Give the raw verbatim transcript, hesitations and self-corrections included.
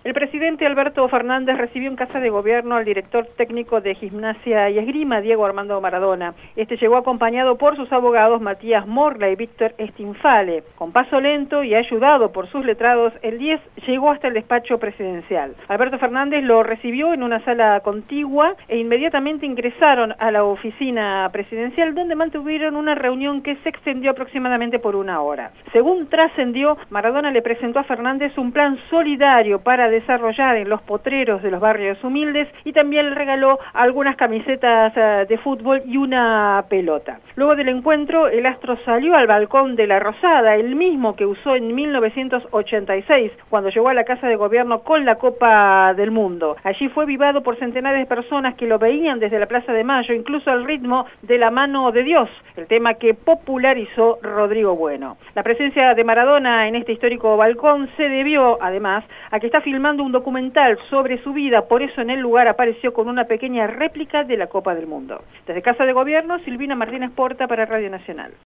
El presidente Alberto Fernández recibió en Casa de Gobierno al director técnico de Gimnasia y Esgrima, Diego Armando Maradona. Este llegó acompañado por sus abogados Matías Morla y Víctor Stinfale. Con paso lento y ayudado por sus letrados, el diez llegó hasta el despacho presidencial. Alberto Fernández lo recibió en una sala contigua e inmediatamente ingresaron a la oficina presidencial, donde mantuvieron una reunión que se extendió aproximadamente por una hora. Según trascendió, Maradona le presentó a Fernández un plan solidario para desarrollar en los potreros de los barrios humildes y también le regaló algunas camisetas de fútbol y una pelota. Luego del encuentro, el astro salió al balcón de La Rosada, el mismo que usó en mil novecientos ochenta y seis, cuando llegó a la Casa de Gobierno con la Copa del Mundo. Allí fue vivado por centenares de personas que lo veían desde la Plaza de Mayo, incluso al ritmo de La Mano de Dios, el tema que popularizó Rodrigo Bueno. La presencia de Maradona en este histórico balcón se debió, además, a que está filmando un documental sobre su vida, por eso en el lugar apareció con una pequeña réplica de la Copa del Mundo. Desde Casa de Gobierno, Silvina Martínez Porta para Radio Nacional.